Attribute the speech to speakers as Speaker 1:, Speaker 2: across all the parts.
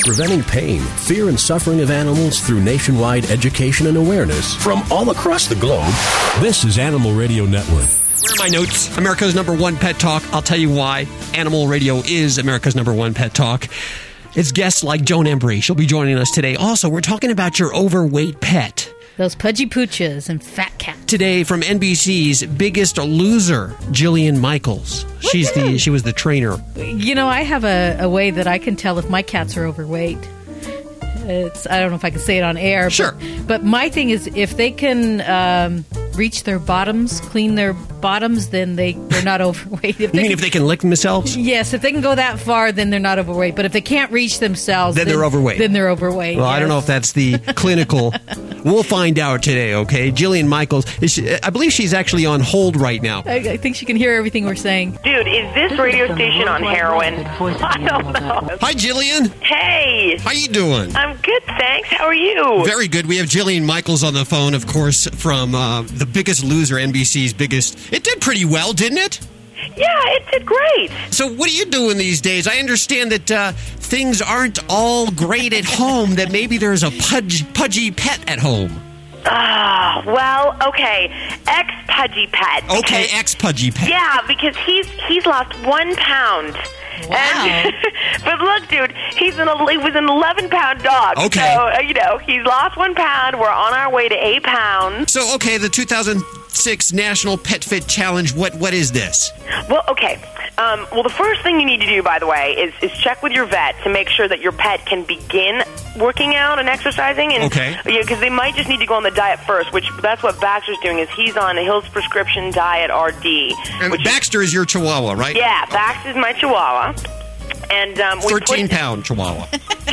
Speaker 1: preventing pain, fear, and suffering of animals through nationwide education and awareness from all across the globe. This is Animal Radio Network.
Speaker 2: Where are my notes? America's #1 pet talk. I'll tell you why Animal Radio is America's #1 pet talk. It's guests like Joan Embry. She'll be joining us today. Also, we're talking about your overweight pet.
Speaker 3: Those pudgy pooches and fat cats.
Speaker 2: Today from NBC's Biggest Loser, Jillian Michaels. She was the trainer.
Speaker 3: You know, I have a way that I can tell if my cats are overweight. I don't know if I can say it on air.
Speaker 2: Sure.
Speaker 3: But my thing is, if they can reach their bottoms, clean their bottoms, then they're not overweight.
Speaker 2: You mean if they can lick themselves?
Speaker 3: Yes, if they can go that far, then they're not overweight. But if they can't reach themselves,
Speaker 2: then they're overweight.
Speaker 3: Then they're overweight.
Speaker 2: Well,
Speaker 3: yes.
Speaker 2: I don't know if that's the clinical. We'll find out today, okay? Jillian Michaels, I believe she's actually on hold right now.
Speaker 3: I think she can hear everything we're saying.
Speaker 4: Dude, is this radio station on heroin? I don't know.
Speaker 2: Hi, Jillian.
Speaker 4: Hey.
Speaker 2: How you doing?
Speaker 4: I'm good, thanks. How are you?
Speaker 2: Very good. We have Jillian Michaels on the phone, of course, from The Biggest Loser, NBC's Biggest. It did pretty well, didn't it?
Speaker 4: Yeah, it did great.
Speaker 2: So what are you doing these days? I understand that things aren't all great at home, that maybe there's a pudgy pet at home.
Speaker 4: Well, okay. Ex-pudgy pet.
Speaker 2: Okay, ex-pudgy pet.
Speaker 4: Yeah, because he's lost 1 pound.
Speaker 3: Wow.
Speaker 4: And, but look, dude, he was an 11-pound dog.
Speaker 2: Okay.
Speaker 4: So, he's lost 1 pound. We're on our way to 8 pounds.
Speaker 2: So, okay, the 2006 National Pet Fit Challenge, what is this?
Speaker 4: Well, okay. Well, the first thing you need to do, by the way, is check with your vet to make sure that your pet can begin working out and exercising. And,
Speaker 2: okay.
Speaker 4: Because they might just need to go on the diet first, which that's what Baxter's doing, is he's on Hill's Prescription Diet RD.
Speaker 2: And Baxter is your Chihuahua, right?
Speaker 4: Yeah, Baxter's my Chihuahua. And
Speaker 2: 13-pound Chihuahua.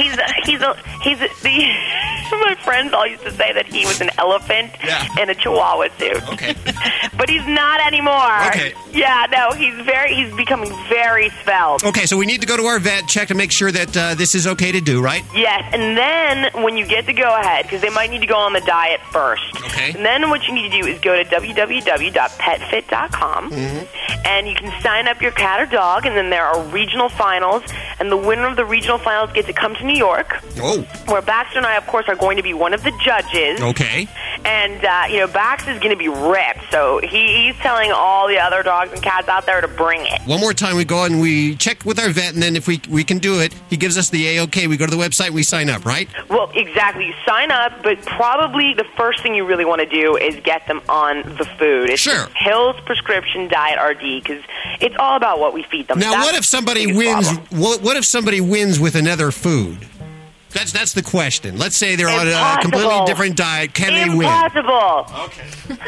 Speaker 4: My friends all used to say that he was an elephant in a Chihuahua suit.
Speaker 2: Okay.
Speaker 4: But he's not anymore.
Speaker 2: Okay.
Speaker 4: Yeah, no, he's becoming very svelte.
Speaker 2: Okay, so we need to go to our vet, check to make sure that this is okay to do, right?
Speaker 4: Yes, and then when you get the go-ahead, because they might need to go on the diet first.
Speaker 2: Okay.
Speaker 4: And then what you need to do is go to www.petfit.com, and you can sign up your cat or dog, and then there are regional finals, and the winner of the regional finals gets to come to New York, where Baxter and I, of course, are going to be one of the judges.
Speaker 2: Okay.
Speaker 4: And, Baxter's going to be ripped, so he's telling all the other dogs and cats out there to bring it.
Speaker 2: One more time, we go and we check with our vet, and then if we can do it, he gives us the A-OK. We go to the website, we sign up, right?
Speaker 4: Well, exactly. You sign up, but probably the first thing you really want to do is get them on the food. It's
Speaker 2: sure.
Speaker 4: Hill's Prescription Diet RD, because it's all about what we feed them.
Speaker 2: Now, what if somebody wins? What if somebody wins with another food? That's the question. Let's say they're on a completely different diet. Can they win?
Speaker 4: Impossible.
Speaker 2: Okay.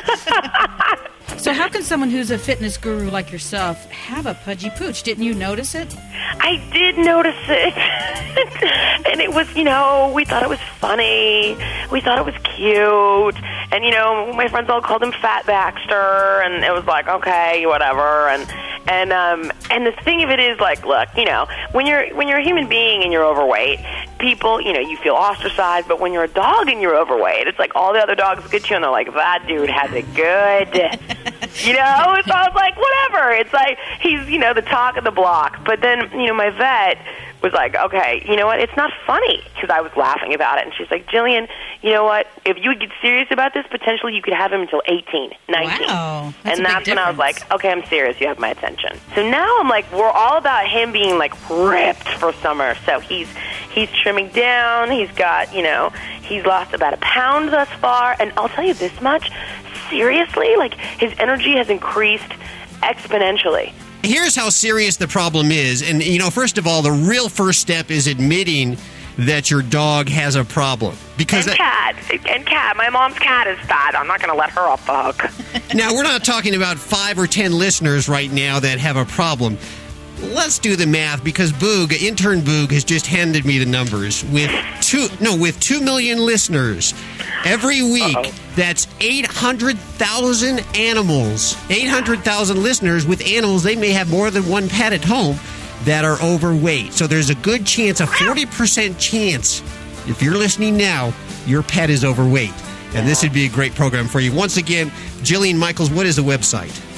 Speaker 3: So how can someone who's a fitness guru like yourself have a pudgy pooch? Didn't you notice it?
Speaker 4: I did notice it. And it was, we thought it was funny. We thought it was cute. And, my friends all called him Fat Baxter. And it was like, okay, whatever. And the thing of it is, like, look, when you're a human being and you're overweight, people, you feel ostracized. But when you're a dog and you're overweight, it's like all the other dogs look at you and they're like, that dude has it good. So I was like, whatever. It's like he's, the talk of the block. But then, my vet was like, okay, you know what? It's not funny, because I was laughing about it. And she's like, Jillian, you know what? If you would get serious about this, potentially you could have him until 18, 19.
Speaker 3: Wow.
Speaker 4: And that's when I was like, okay, I'm serious. You have my attention. So now I'm like, we're all about him being like ripped for summer. So he's trimming down. He's got, he's lost about 1 pound thus far. And I'll tell you this much, seriously, like his energy has increased exponentially.
Speaker 2: Here's how serious the problem is. And,
Speaker 4: first of all, the real first step is admitting that your dog has a problem. Because cat. My mom's cat is fat. I'm not going to let her off the hook.
Speaker 2: Now, we're not talking about 5 or 10 listeners right now that have a problem. Let's do the math, because intern Boog has just handed me the numbers. With 2 million listeners every week, that's 800,000 animals. 800,000 listeners with animals. They may have more than one pet at home that are overweight. So there's a good chance, a 40% chance, if you're listening now, your pet is overweight. And this would be a great program for you. Once again, Jillian Michaels, what is the website?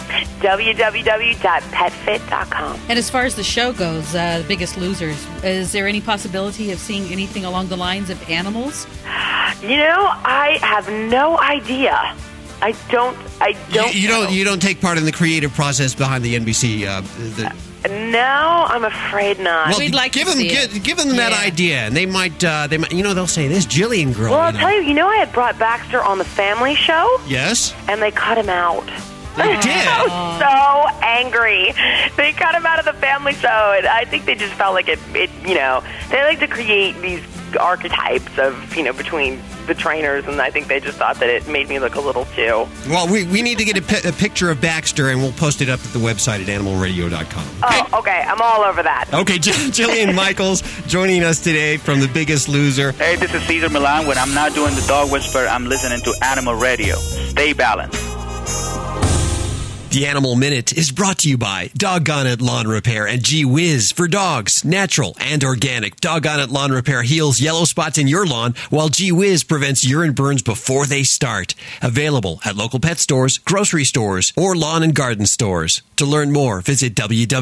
Speaker 4: www.petfit.com.
Speaker 3: And as far as the show goes, The Biggest Losers, is there any possibility of seeing anything along the lines of animals?
Speaker 4: I have no idea. I don't.
Speaker 2: You don't take part in the creative process behind the NBC.
Speaker 4: No, I'm afraid not.
Speaker 3: Well, we'd like
Speaker 2: give
Speaker 3: to
Speaker 2: them
Speaker 3: see
Speaker 2: give them that idea, and they might. They'll say this Jillian girl.
Speaker 4: Well, I'll tell you. I had brought Baxter on the Family Show.
Speaker 2: Yes.
Speaker 4: And they cut him out.
Speaker 2: They did.
Speaker 4: I was so angry. They cut him out of the Family Show, and I think they just felt like it. They like to create these archetypes of between the trainers, and I think they just thought that it made me look a little too.
Speaker 2: Well, we need to get a picture of Baxter, and we'll post it up at the website at animalradio.com.
Speaker 4: Okay? Oh, okay. I'm all over that.
Speaker 2: Okay, Jillian Michaels joining us today from The Biggest Loser.
Speaker 5: Hey, this is Cesar Milan. When I'm not doing the dog whisper, I'm listening to Animal Radio. Stay balanced.
Speaker 2: The Animal Minute is brought to you by Doggone It Lawn Repair and Gee Whiz for dogs, natural and organic. Doggone It Lawn Repair heals yellow spots in your lawn, while Gee Whiz prevents urine burns before they start. Available at local pet stores, grocery stores, or lawn and garden stores. To learn more, visit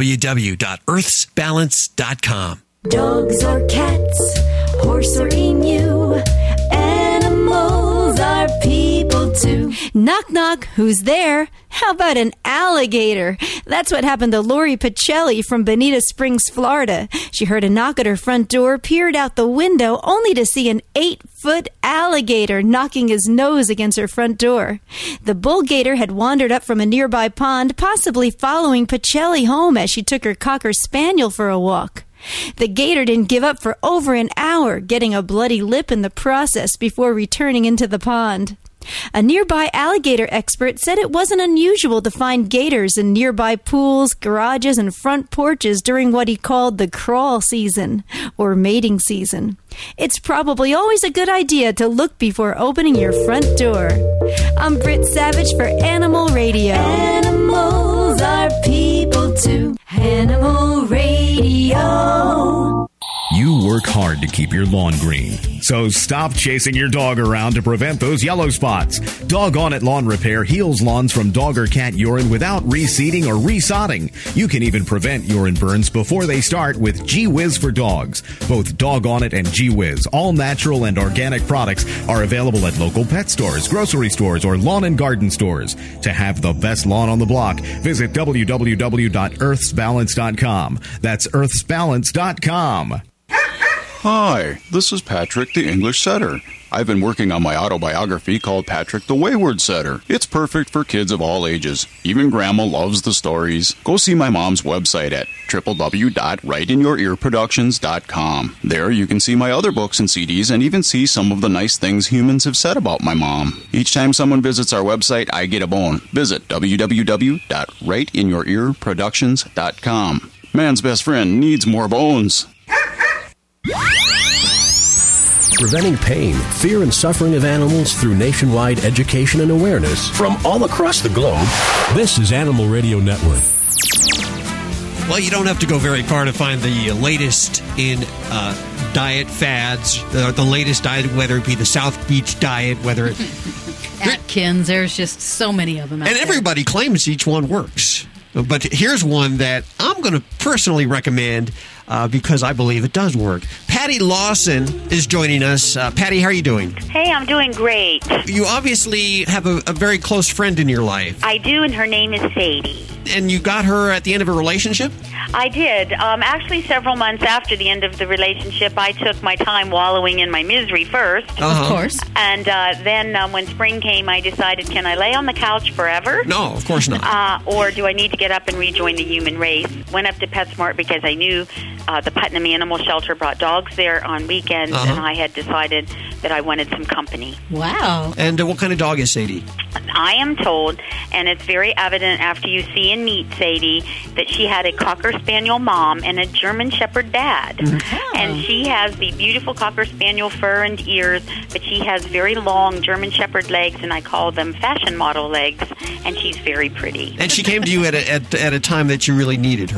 Speaker 2: www.earthsbalance.com.
Speaker 6: Dogs or cats, horse or emu, animals are people too.
Speaker 7: Knock, knock, who's there? How about an alligator? That's what happened to Lori Pacelli from Bonita Springs, Florida. She heard a knock at her front door, peered out the window, only to see an 8-foot alligator knocking his nose against her front door. The bull gator had wandered up from a nearby pond, possibly following Pacelli home as she took her Cocker Spaniel for a walk. The gator didn't give up for over an hour, getting a bloody lip in the process before returning into the pond. A nearby alligator expert said it wasn't unusual to find gators in nearby pools, garages, and front porches during what he called the crawl season, or mating season. It's probably always a good idea to look before opening your front door. I'm Britt Savage for Animal Radio.
Speaker 6: Animals are people too. Animal Radio.
Speaker 8: You work hard to keep your lawn green, so stop chasing your dog around to prevent those yellow spots. Doggone It Lawn Repair heals lawns from dog or cat urine without reseeding or resodding. You can even prevent urine burns before they start with Gee Whiz for dogs. Both Doggone It and Gee Whiz, all natural and organic products, are available at local pet stores, grocery stores, or lawn and garden stores. To have the best lawn on the block, visit www.earthsbalance.com. That's earthsbalance.com.
Speaker 9: Hi, this is Patrick the English Setter. I've been working on my autobiography called Patrick the Wayward Setter. It's perfect for kids of all ages. Even Grandma loves the stories. Go see my mom's website at www.writeinyourEarProductions.com. There you can see my other books and CDs and even see some of the nice things humans have said about my mom. Each time someone visits our website, I get a bone. Visit www.writeinyourEarProductions.com. Man's best friend needs more bones.
Speaker 1: Preventing pain, fear, and suffering of animals through nationwide education and awareness from all across the globe. This is Animal Radio Network.
Speaker 2: Well, you don't have to go very far to find the latest in diet fads, the latest diet, whether it be the South Beach diet, whether it...
Speaker 3: Atkins, there's just so many of them out
Speaker 2: and
Speaker 3: there.
Speaker 2: Everybody claims each one works. But here's one that I'm going to personally recommend because I believe it does work. Patty Lawson is joining us. Patty, how are you doing?
Speaker 10: Hey, I'm doing great.
Speaker 2: You obviously have a very close friend in your life.
Speaker 10: I do, and her name is Sadie.
Speaker 2: And you got her at the end of a relationship?
Speaker 10: I did. Actually, several months after the end of the relationship, I took my time wallowing in my misery first.
Speaker 3: Of course.
Speaker 10: And then when spring came, I decided, can I lay on the couch forever?
Speaker 2: No, of course not.
Speaker 10: Or do I need to get up and rejoin the human race? Went up to PetSmart because I knew the Putnam Animal Shelter brought dogs there on weekends, and I had decided that I wanted some company.
Speaker 3: Wow.
Speaker 2: And what kind of dog is Sadie?
Speaker 10: I am told, and it's very evident after you see and meet Sadie, that she had a Cocker Spaniel mom and a German Shepherd dad.
Speaker 3: Oh.
Speaker 10: And she has the beautiful Cocker Spaniel fur and ears, but she has very long German Shepherd legs, and I call them fashion model legs, and she's very pretty.
Speaker 2: And she came to you at a time that you really needed her.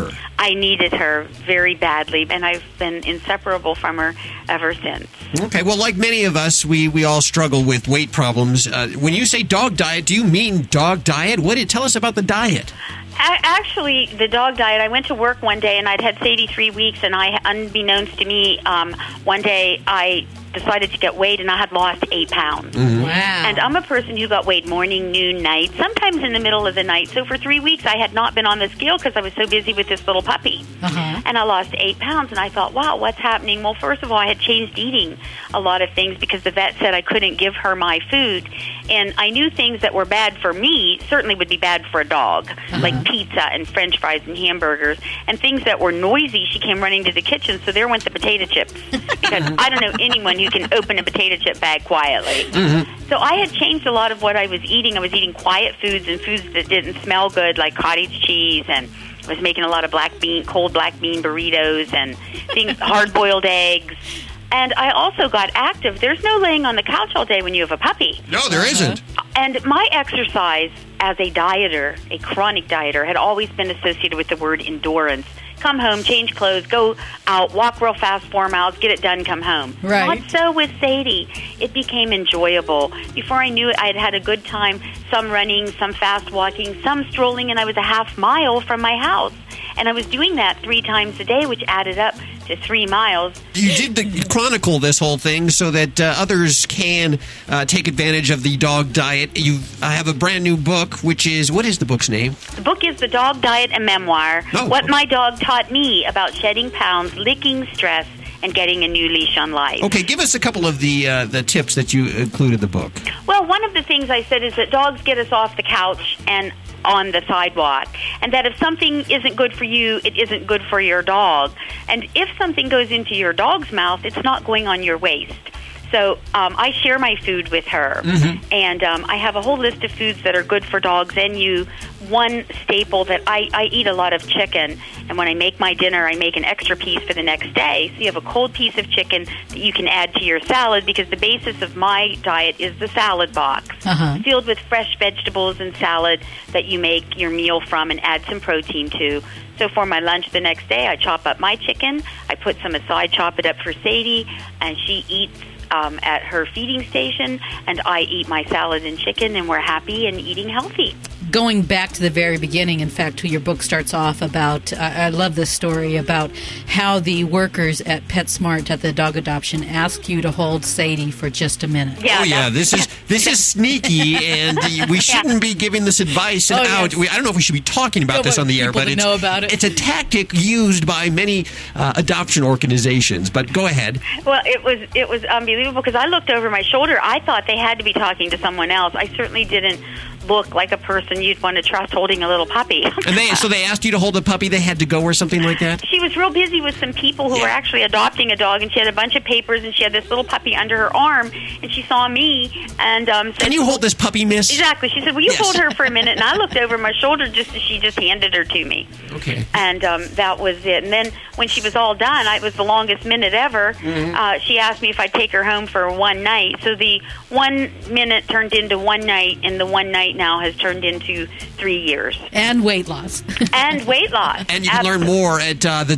Speaker 10: I needed her very badly, and I've been inseparable from her ever since.
Speaker 2: Okay, well, like many of us, we all struggle with weight problems. When you say dog diet, do you mean dog diet? Tell us about the diet.
Speaker 10: Actually, the dog diet, I went to work one day, and I'd had Sadie 3 weeks, and unbeknownst to me, one day I decided to get weighed, and I had lost 8 pounds.
Speaker 3: Wow.
Speaker 10: And I'm a person who got weighed morning, noon, night, sometimes in the middle of the night. So for 3 weeks, I had not been on the scale because I was so busy with this little puppy. And I lost 8 pounds, and I thought, wow, what's happening? Well, first of all, I had changed eating a lot of things because the vet said I couldn't give her my food. And I knew things that were bad for me certainly would be bad for a dog, like pizza and French fries and hamburgers. And things that were noisy, she came running to the kitchen, so there went the potato chips. Because I don't know anyone who can open a potato chip bag quietly. So I had changed a lot of what I was eating. I was eating quiet foods and foods that didn't smell good, like cottage cheese, and I was making a lot of cold black bean burritos and things, hard-boiled eggs. And I also got active. There's no laying on the couch all day when you have a puppy.
Speaker 2: No, there isn't.
Speaker 10: And my exercise as a dieter, a chronic dieter, had always been associated with the word endurance. Come home, change clothes, go out, walk real fast 4 miles, get it done, come home.
Speaker 3: Right.
Speaker 10: Not so with Sadie. It became enjoyable. Before I knew it, I had had a good time, some running, some fast walking, some strolling, and I was a half mile from my house. And I was doing that 3 times a day, which added up to 3 miles.
Speaker 2: You did chronicle this whole thing so that others can take advantage of the dog diet. You have a brand new book, what is the book's name?
Speaker 10: The book is The Dog Diet, a Memoir. What my dog taught me about shedding pounds, licking stress, and getting a new leash on life.
Speaker 2: Okay, give us a couple of the tips that you included in the book.
Speaker 10: Well, one of the things I said is that dogs get us off the couch and on the sidewalk, and that if something isn't good for you, it isn't good for your dog. And if something goes into your dog's mouth, it's not going on your waist. So I share my food with her, and I have a whole list of foods that are good for dogs and you. One staple that I eat a lot of chicken, and when I make my dinner, I make an extra piece for the next day. So you have a cold piece of chicken that you can add to your salad, because the basis of my diet is the salad box, filled with fresh vegetables and salad that you make your meal from and add some protein to. So for my lunch the next day, I chop up my chicken, I put some aside, chop it up for Sadie, and she eats at her feeding station, and I eat my salad and chicken, and we're happy and eating healthy.
Speaker 3: Going back to the very beginning, in fact, your book starts off about, I love this story, about how the workers at PetSmart at the dog adoption asked you to hold Sadie for just a minute.
Speaker 10: Yeah,
Speaker 2: this is sneaky, and we shouldn't be giving this advice out. I don't know if we should be talking about this on the air, but it's a tactic used by many adoption organizations. But go ahead.
Speaker 10: Well, it was unbelievable, because I looked over my shoulder. I thought they had to be talking to someone else. I certainly didn't look like a person you'd want to trust holding a little puppy.
Speaker 2: And so they asked you to hold a puppy, they had to go or something like that?
Speaker 10: She was real busy with some people who were actually adopting a dog, and she had a bunch of papers, and she had this little puppy under her arm, and she saw me and said,
Speaker 2: "Can you hold this puppy, miss?"
Speaker 10: Exactly. She said, "Will you hold her for a minute?" And I looked over my shoulder just as she just handed her to me.
Speaker 2: Okay.
Speaker 10: And that was it. And then when she was all done, it was the longest minute ever. She asked me if I'd take her home for one night. So the 1 minute turned into one night, and the one night now has turned into 3 years.
Speaker 3: And weight loss.
Speaker 10: And weight loss.
Speaker 2: And you can learn more at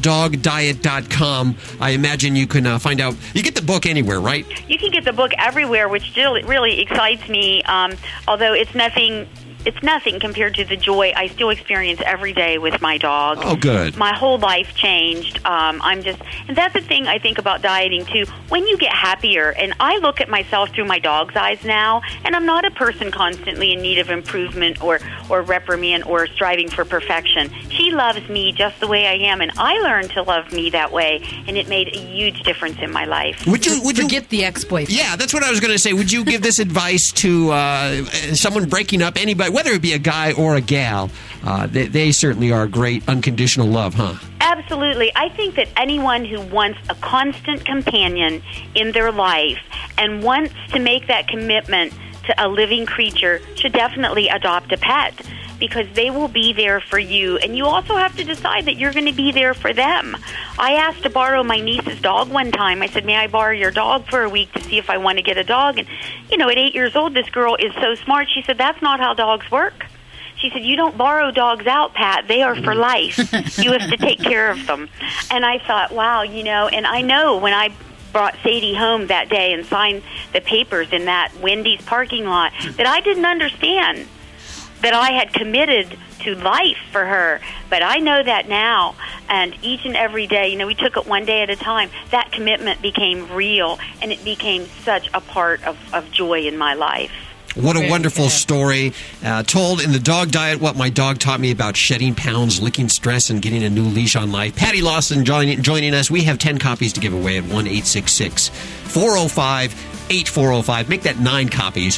Speaker 2: thedogdiet.com. I imagine you can find out. You get the book anywhere, right?
Speaker 10: You can get the book everywhere, which still really excites me, although it's nothing compared to the joy I still experience every day with my dog.
Speaker 2: Oh, good.
Speaker 10: My whole life changed. And that's the thing I think about dieting too. When you get happier, and I look at myself through my dog's eyes now, and I'm not a person constantly in need of improvement or reprimand or striving for perfection. She loves me just the way I am, and I learned to love me that way, and it made a huge difference in my life.
Speaker 2: Would you
Speaker 3: forget the ex-boyfriend?
Speaker 2: Yeah, that's what I was going to say. Would you give this advice to someone breaking up, anybody? Whether it be a guy or a gal, they certainly are great unconditional love, huh?
Speaker 10: Absolutely. I think that anyone who wants a constant companion in their life and wants to make that commitment to a living creature should definitely adopt a pet, because they will be there for you, and you also have to decide that you're going to be there for them. I asked to borrow my niece's dog one time. I said, "May I borrow your dog for a week to see if I want to get a dog?" And, at 8 years old, this girl is so smart. She said, "That's not how dogs work." she said, you don't borrow dogs out, Pat. They are for life. You have to take care of them. And I thought, wow, and I know when I brought Sadie home that day and signed the papers in that Wendy's parking lot that I didn't understand that I had committed to life for her. But I know that now, and each and every day, we took it one day at a time. That commitment became real, and it became such a part of joy in my life.
Speaker 2: What a wonderful story. Told in The Dog Diet, what my dog taught me about shedding pounds, licking stress, and getting a new leash on life. Patty Lawson joining us. We have 10 copies to give away at 1-866-405-8405. Make that 9 copies.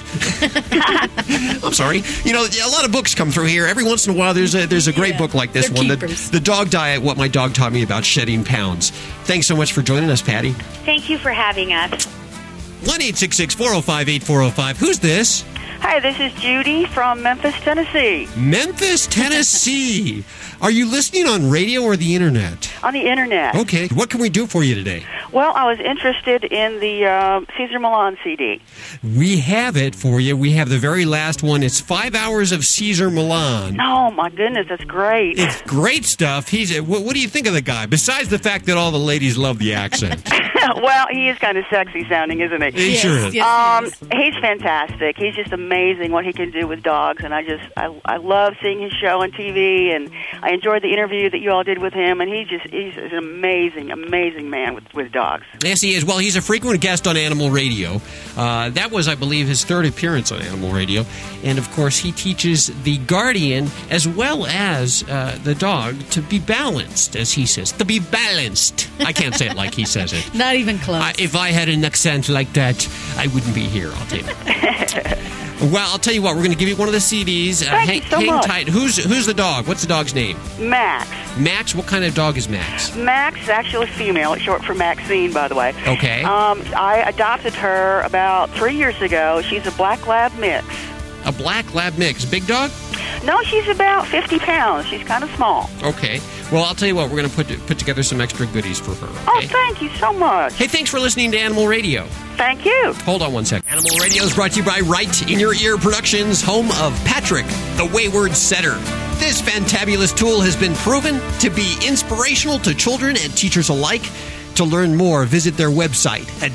Speaker 2: I'm sorry. A lot of books come through here. Every once in a while, there's a great book like this one. The Dog Diet, what my dog taught me about shedding pounds. Thanks so much for joining us, Patty.
Speaker 10: Thank you for having us.
Speaker 2: 1-866-405-8405. Who's this?
Speaker 11: Hi, this is Judy from Memphis, Tennessee.
Speaker 2: Memphis, Tennessee. Are you listening on radio or the internet?
Speaker 11: On the internet.
Speaker 2: Okay. What can we do for you today?
Speaker 11: Well, I was interested in the Cesar Millan CD.
Speaker 2: We have it for you. We have the very last one. It's 5 hours of Cesar Millan.
Speaker 11: Oh, my goodness. That's great.
Speaker 2: It's great stuff. What do you think of the guy, besides the fact that all the ladies love the accent?
Speaker 11: Well, he is kind of sexy sounding, isn't he?
Speaker 2: He sure is.
Speaker 11: Yes, he's fantastic. He's just amazing what he can do with dogs, and I love seeing his show on TV, and I enjoyed the interview that you all did with him, and he's an amazing, amazing man with dogs.
Speaker 2: Yes, he is. Well, he's a frequent guest on Animal Radio. That was, I believe, his 3rd appearance on Animal Radio, and of course, he teaches the guardian as well as the dog to be balanced, as he says. To be balanced. I can't say it like he says it.
Speaker 3: Not even close.
Speaker 2: If I had an accent like that, I wouldn't be here, I'll tell you. Well, I'll tell you what, we're going to give you one of the CDs.
Speaker 11: Thank you so
Speaker 2: hang
Speaker 11: much.
Speaker 2: Tight. Who's the dog? What's the dog's name?
Speaker 11: Max.
Speaker 2: Max? What kind of dog is Max?
Speaker 11: Max is actually female. It's short for Maxine, by the way.
Speaker 2: Okay.
Speaker 11: I adopted her about 3 years ago. She's a black lab mix.
Speaker 2: A black lab mix. Big dog?
Speaker 11: No, she's about 50 pounds. She's kind of small.
Speaker 2: Okay. Well, I'll tell you what, we're going to put together some extra goodies for her. Okay?
Speaker 11: Oh, thank you so much.
Speaker 2: Hey, thanks for listening to Animal Radio.
Speaker 11: Thank you.
Speaker 2: Hold on one second. Animal Radio is brought to you by Right in Your Ear Productions, home of Patrick, the Wayward Setter. This fantabulous tool has been proven to be inspirational to children and teachers alike. To learn more, visit their website at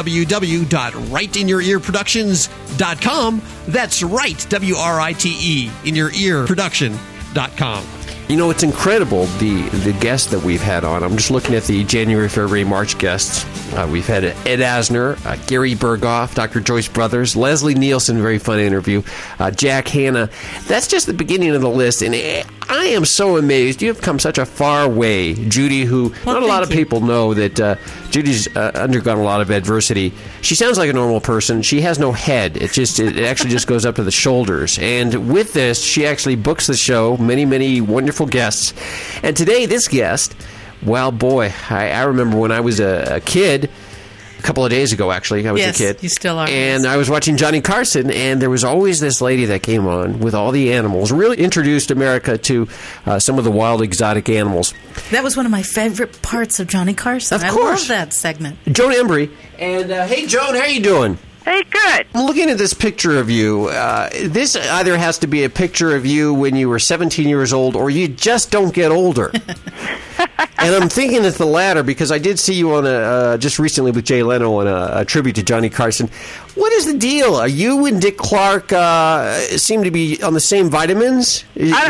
Speaker 2: www.rightinyourEarproductions.com. That's right, W-R-I-T-E, in your ear production.com.
Speaker 12: It's incredible, the guests that we've had on. I'm just looking at the January, February, March guests. We've had Ed Asner, Gary Berghoff, Dr. Joyce Brothers, Leslie Nielsen, very fun interview, Jack Hanna. That's just the beginning of the list, and I am so amazed. You've come such a far way, Judy, who not a lot of people know that Judy's undergone a lot of adversity. She sounds like a normal person. She has no head. It actually just goes up to the shoulders. And with this, she actually books the show, many, many wonderful guests. And today, this guest, well, boy, I remember when I was a kid, a couple of days ago, actually, I was a kid.
Speaker 3: You still are.
Speaker 12: And I was watching Johnny Carson, and there was always this lady that came on with all the animals, really introduced America to some of the wild, exotic animals.
Speaker 13: That was one of my favorite parts of Johnny Carson.
Speaker 12: Of course.
Speaker 13: I love that segment.
Speaker 12: Joan Embry. And, hey, Joan, how you doing?
Speaker 11: Hey, good.
Speaker 12: I'm looking at this picture of you. This either has to be a picture of you when you were 17 years old, or you just don't get older. And I'm thinking it's the latter, because I did see you on just recently with Jay Leno on a tribute to Johnny Carson. What is the deal? Are you and Dick Clark seem to be on the same vitamins?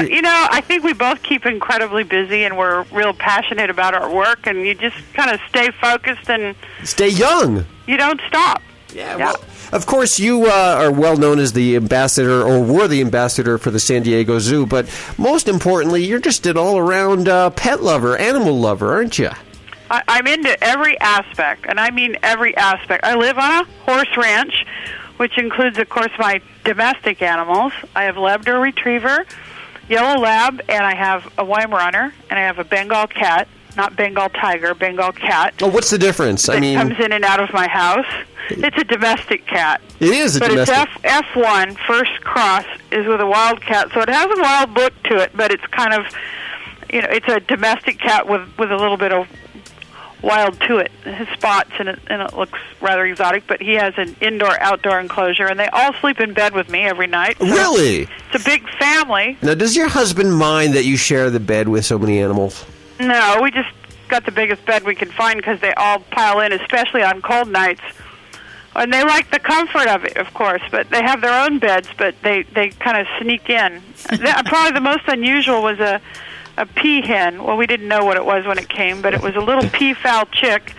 Speaker 11: I think we both keep incredibly busy, and we're real passionate about our work, and you just kind of stay focused and
Speaker 12: stay young.
Speaker 11: You don't stop.
Speaker 12: Yeah, well, of course, you are well known as the ambassador, or were the ambassador for the San Diego Zoo, but most importantly, you're just an all-around pet lover, animal lover, aren't you?
Speaker 11: I'm into every aspect, and I mean every aspect. I live on a horse ranch, which includes, of course, my domestic animals. I have Labrador Retriever, Yellow Lab, and I have a Weimaraner, and I have a Bengal cat. Not Bengal tiger, Bengal cat.
Speaker 12: Oh, what's the difference?
Speaker 11: That comes in and out of my house. It's a domestic cat.
Speaker 12: It is a domestic.
Speaker 11: But it's F1, first cross, is with a wild cat. So it has a wild look to it, but it's kind of, it's a domestic cat with a little bit of wild to it. His spots, and it looks rather exotic, but he has an indoor-outdoor enclosure, and they all sleep in bed with me every night. So
Speaker 12: Really?
Speaker 11: it's a big family.
Speaker 12: Now, does your husband mind that you share the bed with so many animals?
Speaker 11: No, we just got the biggest bed we can find because they all pile in, especially on cold nights. And they like the comfort of it, of course, but they have their own beds, but they kind of sneak in. Probably the most unusual was a peahen. Well, we didn't know what it was when it came, but it was a little peafowl chick,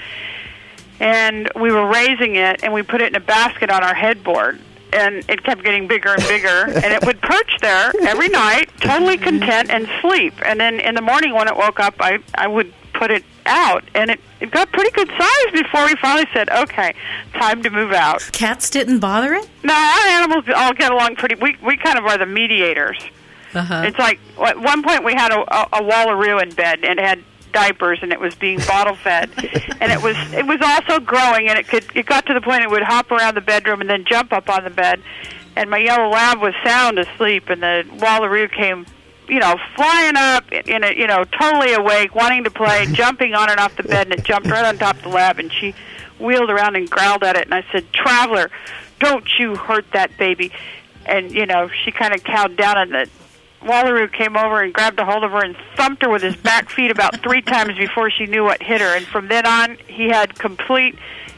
Speaker 11: and we were raising it, and we put it in a basket on our headboard, and it kept getting bigger and bigger, and it would perch there every night, totally content, and sleep. And then in the morning when it woke up, I would put it out, and it got pretty good size before we finally said, okay, time to move out.
Speaker 13: Cats didn't bother it?
Speaker 11: No, our animals all get along pretty. We kind of are the mediators.
Speaker 13: Uh-huh.
Speaker 11: It's like at one point we had a wallaroo in bed, and it had diapers, and it was being bottle fed, and it was also growing, and it got to the point it would hop around the bedroom and then jump up on the bed, and my yellow lab was sound asleep, and the wallaroo came, flying up, totally awake, wanting to play, jumping on and off the bed, and it jumped right on top of the lab, and she wheeled around and growled at it, and I said, "Traveler, don't you hurt that baby." And, she kind of cowed down, and the wallaroo came over and grabbed a hold of her and thumped her with his back feet about 3 times before she knew what hit her. And from then on, he had complete,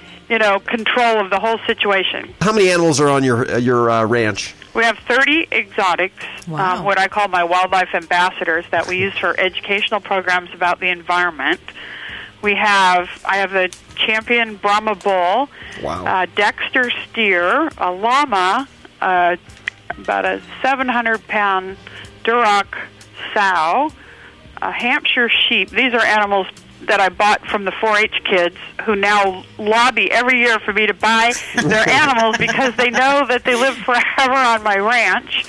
Speaker 11: control of the whole situation.
Speaker 12: How many animals are on your ranch?
Speaker 11: We have 30 exotics,
Speaker 13: Wow.
Speaker 11: what I call my wildlife ambassadors that we use for educational programs about the environment. I have the champion Brahma bull,
Speaker 12: Wow.
Speaker 11: Dexter steer, a llama, about a 700-pound Duroc sow, a Hampshire sheep. These are animals that I bought from the 4-H kids who now lobby every year for me to buy their animals because they know that they live forever on my ranch.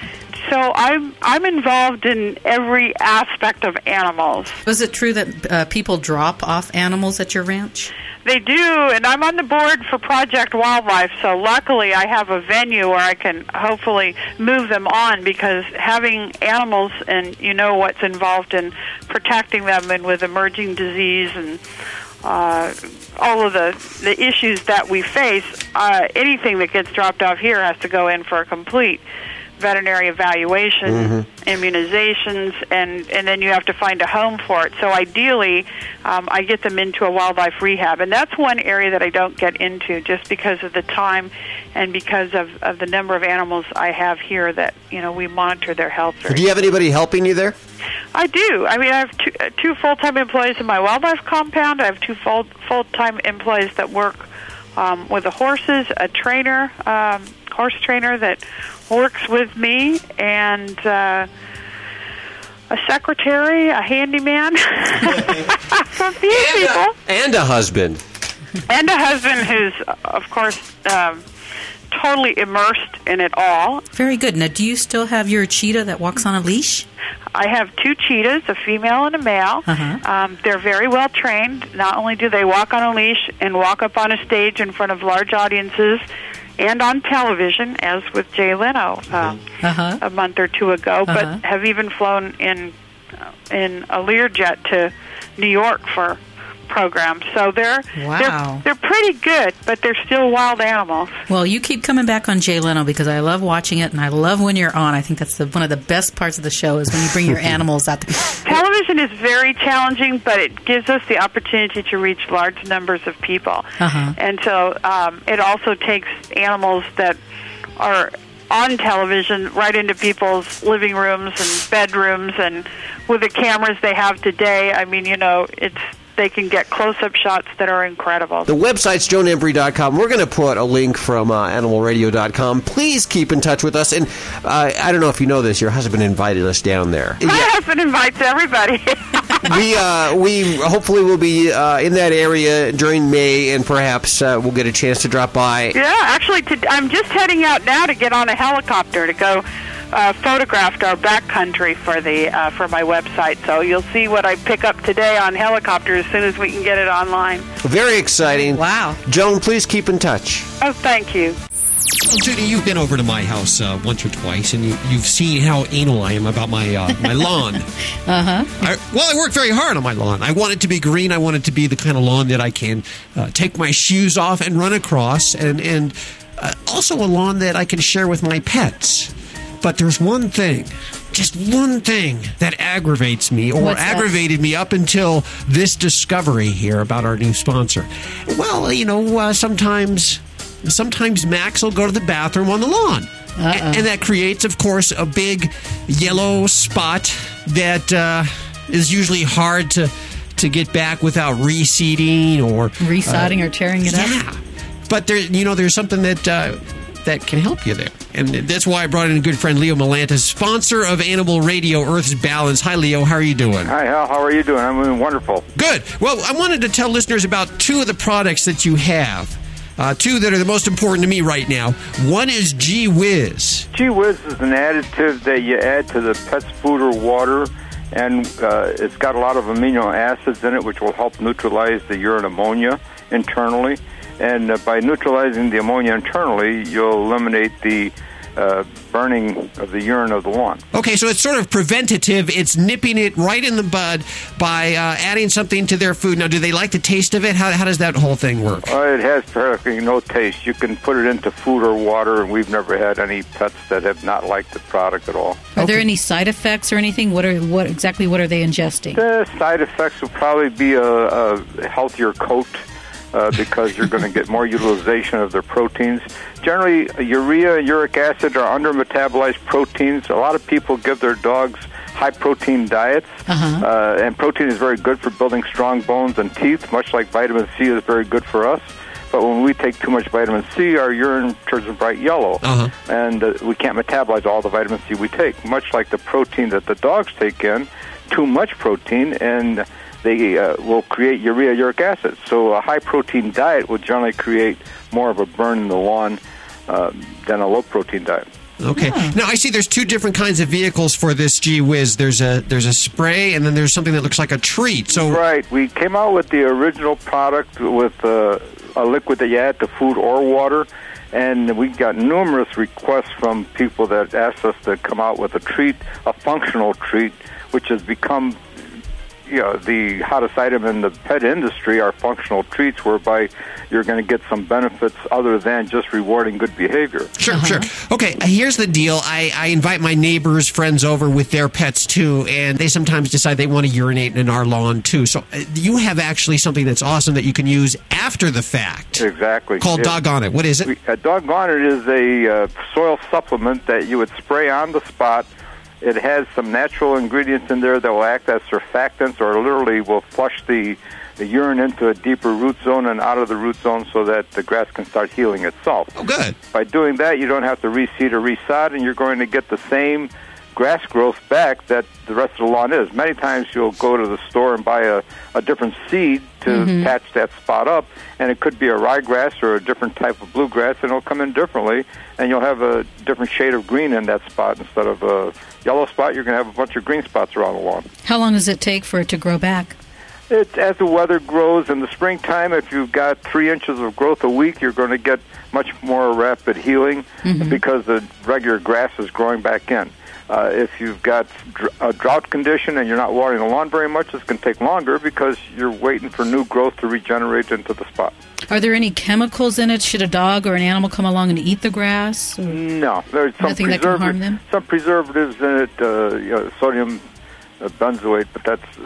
Speaker 11: So I'm involved in every aspect of animals.
Speaker 13: Was it true that people drop off animals at your ranch?
Speaker 11: They do, and I'm on the board for Project Wildlife, so luckily I have a venue where I can hopefully move them on, because having animals and what's involved in protecting them and with emerging disease and all of the issues that we face, anything that gets dropped off here has to go in for a complete veterinary evaluation, immunizations, and then you have to find a home for it. So ideally, I get them into a wildlife rehab, and that's one area that I don't get into just because of the time and because of the number of animals I have here that we monitor their health.
Speaker 12: Do you have anybody helping you there?
Speaker 11: I do. I mean, I have two full-time employees in my wildlife compound. I have 2 full-time employees that work with the horses, a trainer, horse trainer that works with me, and a secretary, a handyman, a few people.
Speaker 12: And a husband.
Speaker 11: And a husband who's, of course, totally immersed in it all.
Speaker 13: Very good. Now, do you still have your cheetah that walks on a leash?
Speaker 11: I have 2 cheetahs, a female and a male. They're very well trained. Not only do they walk on a leash and walk up on a stage in front of large audiences and on television, as with Jay Leno a month or 2 ago, but have even flown in a Learjet to New York for programs. So they're pretty good, but they're still wild animals.
Speaker 13: Well, you keep coming back on Jay Leno because I love watching it, and I love when you're on. I think that's one of the best parts of the show is when you bring your animals out there.
Speaker 11: Television is very challenging, but it gives us the opportunity to reach large numbers of people. And so it also takes animals that are on television right into people's living rooms and bedrooms, and with the cameras they have today, I mean, they can get close-up shots that are incredible.
Speaker 12: The website's joanembry.com. We're going to put a link from animalradio.com. Please keep in touch with us. And I don't know if you know this, your husband invited us down there.
Speaker 11: My husband invites everybody.
Speaker 12: We hopefully will be in that area during May, and perhaps we'll get a chance to drop by.
Speaker 11: Yeah, actually, I'm just heading out now to get on a helicopter to go photographed our backcountry for my website. So you'll see what I pick up today on helicopter as soon as we can get it online.
Speaker 12: Very exciting.
Speaker 13: Wow.
Speaker 12: Joan, please keep in touch.
Speaker 11: Oh, thank you.
Speaker 2: Well, Judy, you've been over to my house once or twice, and you've seen how anal I am about my my lawn. I work very hard on my lawn. I want it to be green. I want it to be the kind of lawn that I can take my shoes off and run across, and also a lawn that I can share with my pets. But there's one thing, just one thing that aggravates me, or aggravated me up until this discovery here about our new sponsor. Well, sometimes Max will go to the bathroom on the lawn. And that creates, of course, a big yellow spot that is usually hard to get back without reseeding or...
Speaker 3: Resodding or tearing it up?
Speaker 2: Yeah. But there's something that can help you there. And that's why I brought in a good friend, Leo Melantis, sponsor of Animal Radio, Earth's Balance. Hi, Leo. How are you doing?
Speaker 14: Hi, Hal. How are you doing? I'm doing wonderful.
Speaker 2: Good. Well, I wanted to tell listeners about two of the products that you have. Two that are the most important to me right now. One is Gee Whiz.
Speaker 14: Gee Whiz is an additive that you add to the pet's food or water, and it's got a lot of amino acids in it, which will help neutralize the urine ammonia internally. And by neutralizing the ammonia internally, you'll eliminate the burning of the urine of the lawn.
Speaker 2: Okay, so it's sort of preventative. It's nipping it right in the bud by adding something to their food. Now, do they like the taste of it? How does that whole thing work?
Speaker 14: It has practically no taste. You can put it into food or water, and we've never had any pets that have not liked the product at all.
Speaker 3: Are there any side effects or anything? What are they ingesting?
Speaker 14: The side effects will probably be a healthier coat. Because you're going to get more utilization of their proteins. Generally, urea and uric acid are under-metabolized proteins. A lot of people give their dogs high-protein diets, and protein is very good for building strong bones and teeth, much like vitamin C is very good for us. But when we take too much vitamin C, our urine turns bright yellow, and we can't metabolize all the vitamin C we take, much like the protein that the dogs take in. Too much protein, and they will create urea uric acid. So a high-protein diet will generally create more of a burn in the lawn than a low-protein diet.
Speaker 2: Okay. Now, I see there's two different kinds of vehicles for this Gee Whiz. There's a spray, and then there's something that looks like a treat. So
Speaker 14: right. We came out with the original product with a liquid that you add to food or water, and we got numerous requests from people that asked us to come out with a treat, a functional treat, which has become the hottest item in the pet industry are functional treats, whereby you're going to get some benefits other than just rewarding good behavior.
Speaker 2: Sure. Okay, here's the deal. I invite my neighbors, friends over with their pets, too, and they sometimes decide they want to urinate in our lawn, too. So you have actually something that's awesome that you can use after the fact.
Speaker 14: Exactly.
Speaker 2: Called Doggone It. What is it?
Speaker 14: Doggone It is a soil supplement that you would spray on the spot. It has some natural ingredients in there that will act as surfactants, or literally will flush the urine into a deeper root zone and out of the root zone so that the grass can start healing itself.
Speaker 2: Oh, good.
Speaker 14: By doing that, you don't have to reseed or resod, and you're going to get the same grass growth back that the rest of the lawn is. Many times you'll go to the store and buy a different seed to patch that spot up, and it could be a ryegrass or a different type of bluegrass, and it'll come in differently, and you'll have a different shade of green in that spot. Instead of a yellow spot, you're going to have a bunch of green spots around the lawn.
Speaker 3: How long does it take for it to grow back?
Speaker 14: As the weather grows in the springtime, if you've got 3 inches of growth a week, you're going to get much more rapid healing because the regular grass is growing back in. If you've got a drought condition and you're not watering the lawn very much, it's going to take longer because you're waiting for new growth to regenerate into the spot.
Speaker 3: Are there any chemicals in it? Should a dog or an animal come along and eat the grass?
Speaker 14: No. There's
Speaker 3: nothing that can harm them?
Speaker 14: Some preservatives in it, sodium benzoate, but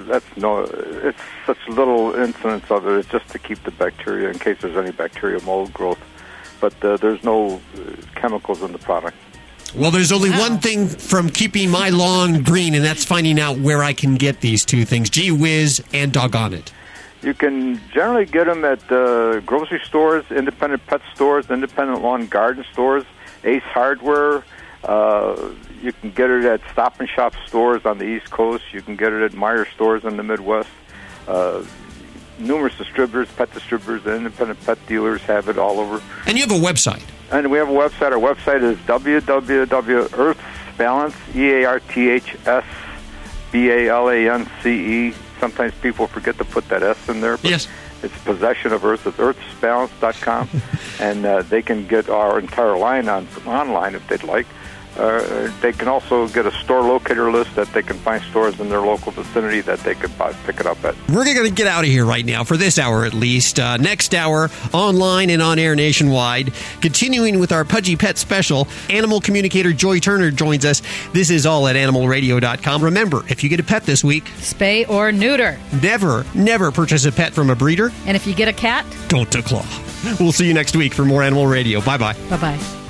Speaker 14: it's such little incidence of it. It's just to keep the bacteria in case there's any bacterial mold growth. But there's no chemicals in the product.
Speaker 2: Well, there's only one thing from keeping my lawn green, and that's finding out where I can get these two things, Gee Whiz and Doggone It.
Speaker 14: You can generally get them at grocery stores, independent pet stores, independent lawn garden stores, Ace Hardware. You can get it at Stop and Shop stores on the East Coast. You can get it at Meyer stores in the Midwest. Numerous distributors, pet distributors, and independent pet dealers have it all over.
Speaker 2: And you have a website.
Speaker 14: And we have a website. Our website is www.earthsbalance, EARTHSBALANCE. Sometimes people forget to put that S in there. But
Speaker 2: yes.
Speaker 14: It's Possession of Earth at earthsbalance.com, and they can get our entire line online if they'd like. They can also get a store locator list that they can find stores in their local vicinity that they could pick it up at.
Speaker 2: We're going to get out of here right now, for this hour at least. Next hour, online and on air nationwide. Continuing with our Pudgy Pet special, animal communicator Joy Turner joins us. This is all at animalradio.com. Remember, if you get a pet this week,
Speaker 3: spay or neuter.
Speaker 2: Never purchase a pet from a breeder.
Speaker 3: And if you get a cat,
Speaker 2: don't declaw. We'll see you next week for more Animal Radio. Bye-bye.
Speaker 3: Bye-bye.